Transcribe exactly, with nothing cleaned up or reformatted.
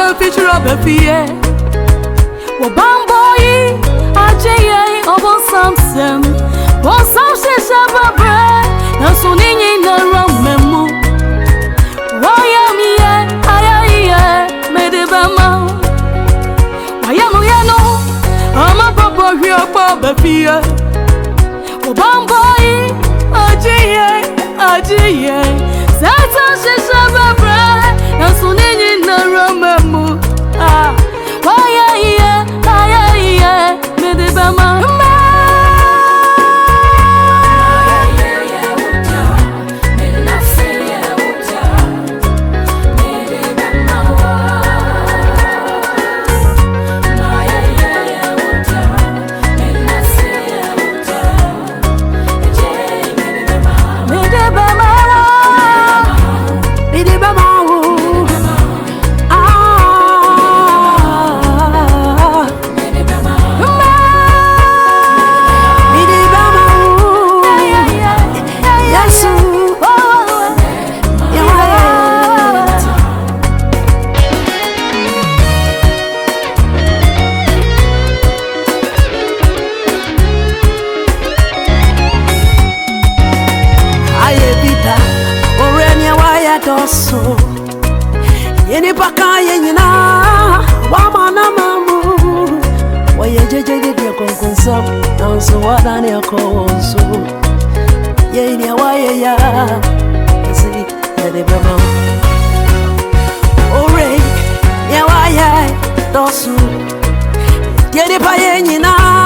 a feature of a fear. Well, Bamboy, I J A, over Samson, one Samson Shabba, and soon in the wrong memo. Why am I? I made a bama. Why am I? No, I'm a papa here, Papa Fear. Well, Bamboy, I J A, I J A, Samson Shabba, and soon in the wrong memo. Ah, why am I? Me de bama so yeni paka yenyina wa mana mamu wa yejeje de konkonsa nanso wadane akonso yeni wa ya si de baba ore ya wa ya dosu yeni pa yenyina